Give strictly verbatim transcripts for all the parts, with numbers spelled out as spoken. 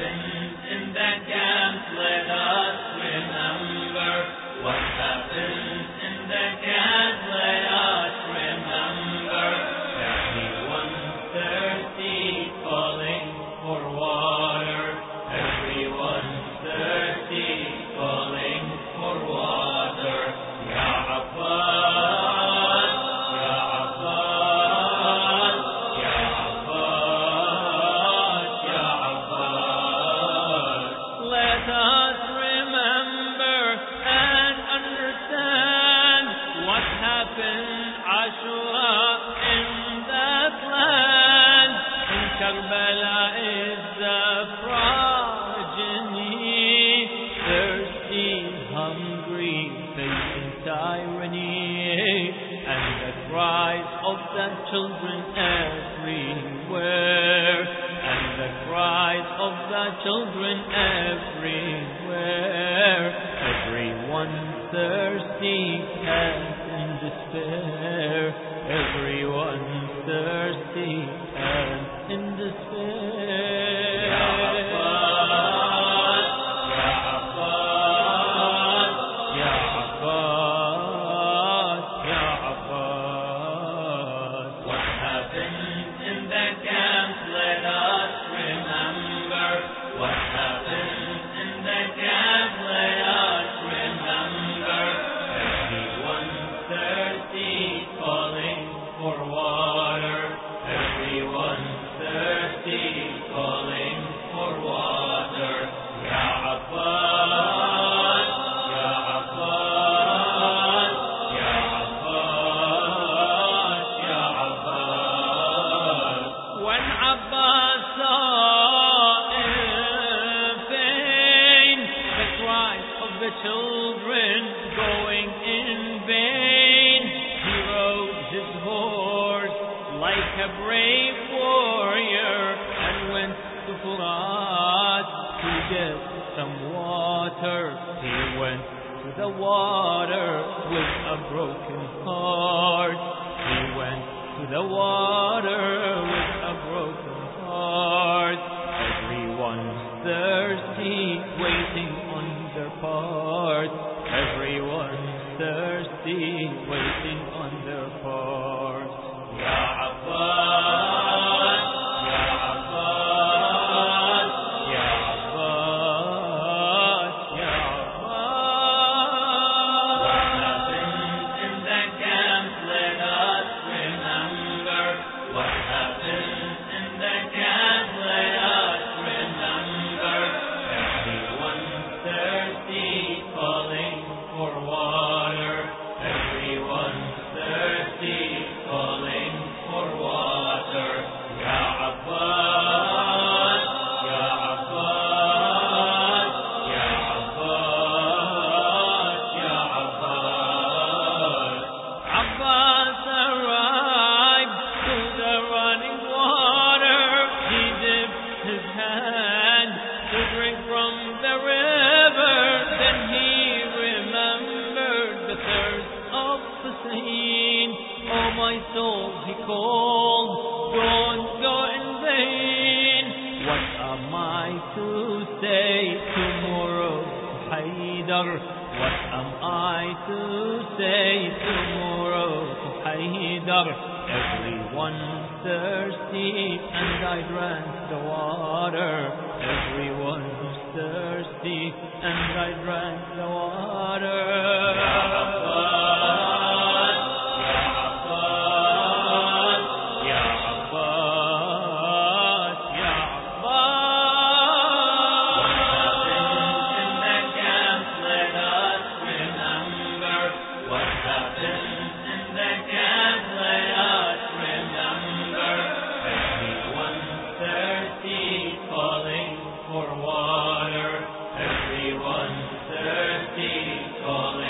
happened in that camp? Let us remember. What happened in that camp? Let us remember. Everyone thirsty, calling for water. Everyone thirsty, calling for water. Ya Abbas, Ya Abbas, Ya Abbas, Ya Abbas. Let us remember and understand what happened Ashura in that land. In Karbala is the progeny, thirsty, hungry, facing tyranny, and the cries of the children everywhere, and the cries of the children everywhere. Everyone thirsty and in despair. Everyone thirsty and in despair. Ya Abbas, Ya Abbas, Ya Abbas, Ya Abbas. What happened in that camp? Let us remember. What happened in that camp? Let us remember. Everyone thirsty, calling for water. Everyone thirsty, calling for water. Ya Abbas, Ya Abbas, Ya Abbas, Ya Abbas. When Abbas saw in vain the cries of the children going in vain, he rode his horse like a brave warrior and went to Furat to get some water. He went to the water with a broken heart. He went to the water with a broken heart. Everyone's thirsty, waiting on their part. Everyone's thirsty, waiting on their part. Ya Abbas, Ya Abbas, Ya Abbas, Ya Abbas. What happened in that camp? Let us remember. What happened in that camp? Let us remember. Everyone thirsty, calling for water. Everyone thirsty, calling for water. Ya Abbas, Ya Abbas, Ya Abbas, Ya Abbas. Abbas arrived to the running water. He dipped his hand to drink from the river. Then he remembered the thirst of Hussein. Oh my soul, he called, don't go in vain. What am I to say tomorrow to Haydar? What am I to say tomorrow to Haydar? Everyone thirsty and I drank the water. Everyone's thirsty and I drank the water. Ya Abbas, Ya Abbas, Ya Abbas, Ya Abbas. What happened in that camp? Let us remember. What happened in that camp? Let us remember. Everyone thirsty, calling for water. Everyone thirsty, calling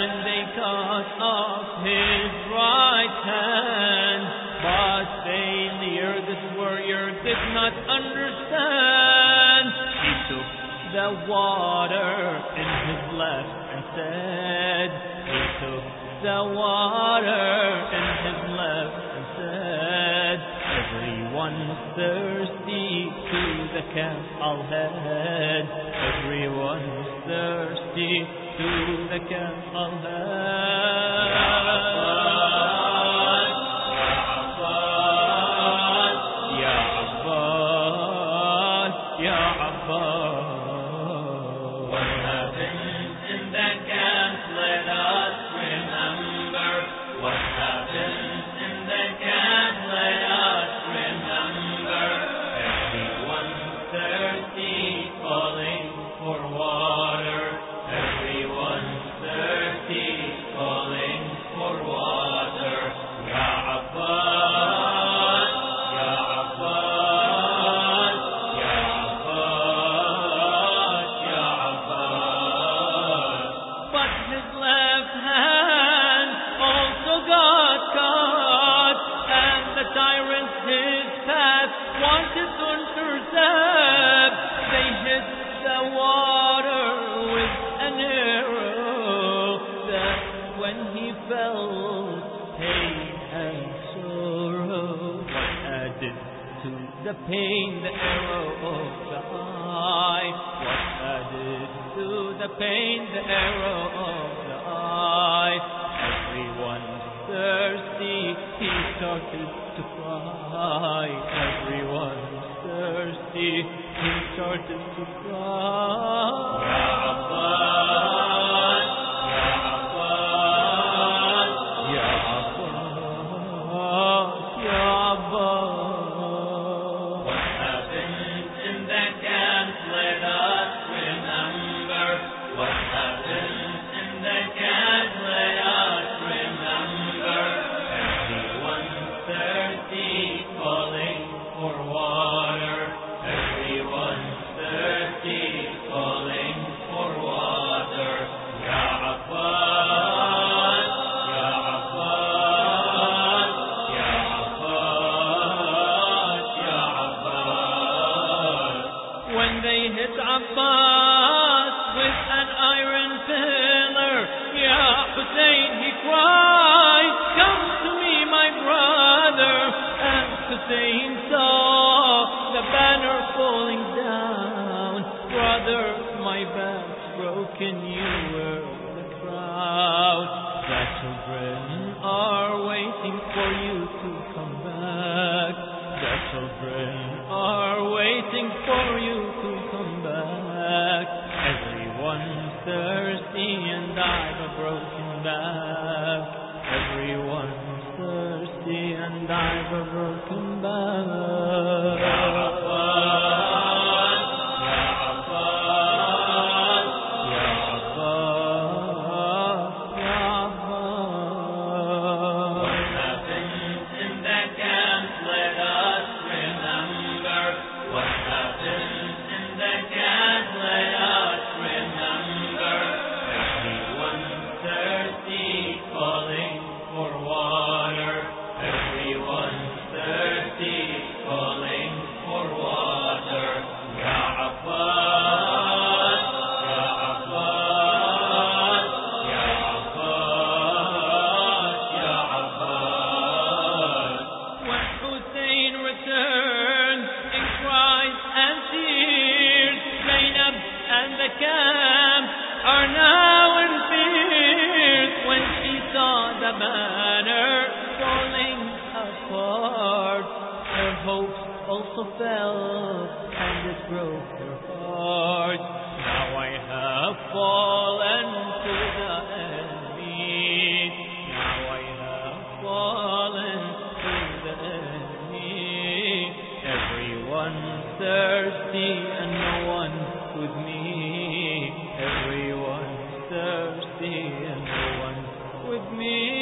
and they cut off his right hand. But Balir, this warrior, did not understand. He took the water in his left and said, he took the water in his left and said, everyone's thirsty to the camp I'll head. Everyone's thirsty to the camp I'll head. Wanted to intercept, they hit the water with an arrow, that when he felt pain and sorrow, what added to the pain the arrow of the eye? What added to the pain the arrow of the eye? Everyone's thirsty, he started to cry. Everyone's thirsty, he started to cry. Ya Abbas, Ya Abbas, Ya Abbas. What happened in that camp? Let us remember. What happened in that camp? Let us remember. Everyone's thirsty, calling for water. Everyone's thirsty, calling for water. Ya Abbas, Ya Abbas, Ya Abbas, Ya Abbas. When they hit Abbas with an iron pillar, Ya Hussein, he cried, come to me, my brother. And Hussein saw the banner falling down. Brother, my back's broken, you were the crowd. The children are waiting for you to come back. The children are waiting for you to come back. Everyone's thirsty and I've a broken back. Everyone's thirsty and I've a broken back. Ya Abbas, Ya Abbas, Ya Abbas, Ya Abbas. what happened in that camp? Let us remember. What happened in that camp? Let us remember. Everyone's thirsty, calling for water. Everyone's thirsty, calling for water. Ya Abbas, Ya Abbas, Ya Abbas, Ya Abbas. When Hussein returned in cries and tears, Zainab and the camp are now in fears. When she saw the banner falling apart, her hopes also fell and it broke her heart. Now I have fallen to the enemy. Now I have fallen to the enemy. Everyone's thirsty and no one with me. Everyone's thirsty and no one with me.